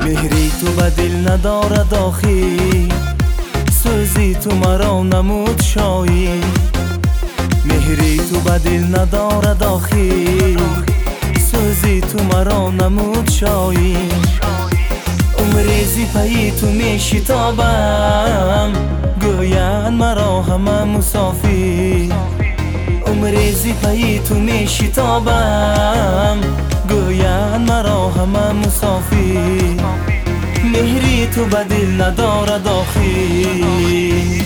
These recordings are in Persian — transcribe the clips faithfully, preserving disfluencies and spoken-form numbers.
مهری تو به دل ندارد آخی، سوزی تو مرا نمود شایی. مهری تو به دل ندارد آخی، سوزی تو مرا نمود شایی. عمریزی پی تو می شتابم، گویند مرا همه مسافی. عمریزی پی تو می شتابم، گویند مرا همه مسافی. مهری تو به دل ندارد آخی.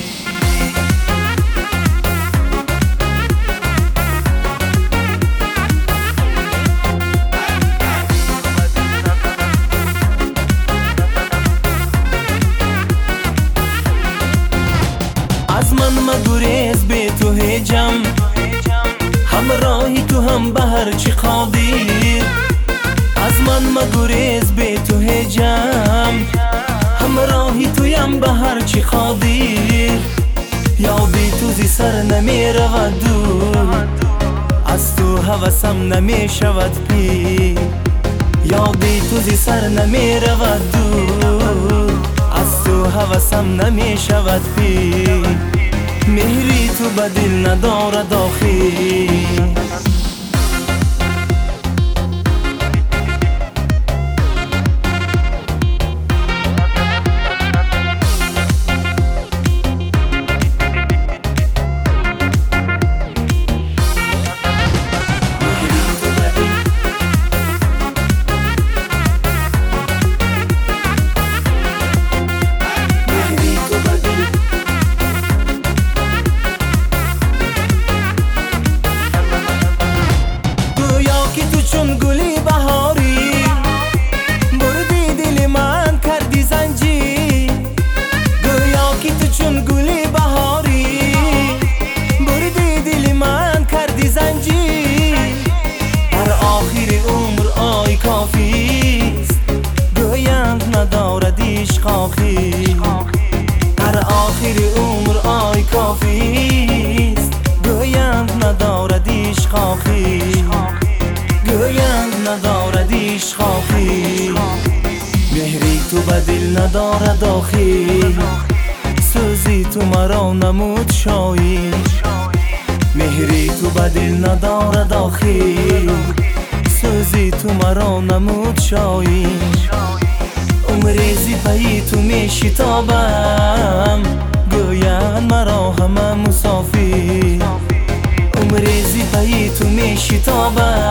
از من مگریز به تو هجم، همراهی تو هم به هر چی قادر. از من مگریز به تو هجم، همراهی تویم به هر چی قادر. یا بی تو زی سر نمی رود دور، از تو هوسم نمی شود پیر. یا بی تو زی سر نمی رود دور، از تو هوسم نمی شود پیر. مهری تو به دل ندارد آخی. چون گلی بهاری بردی دل من کردی زنجیر. گویا که تو چون گلی بهاری بردی دل من کردی زنجیر. در آخر عمر آی کافیست، گویند ندارد عشق آخی. در آخر عمر آی کافیست، گویند ندارد عشق آخی. گویند ندارد عشق آخی. مهری تو به دل ندارد آخی، سوزی تو مرا نمود شایی. مهری تو به دل ندارد آخی، سوزی تو مرا نمود شایی. عمریزی پی تو می شتابم، گویند مرا همه مسافی. عمریزی پی تو می شتابم،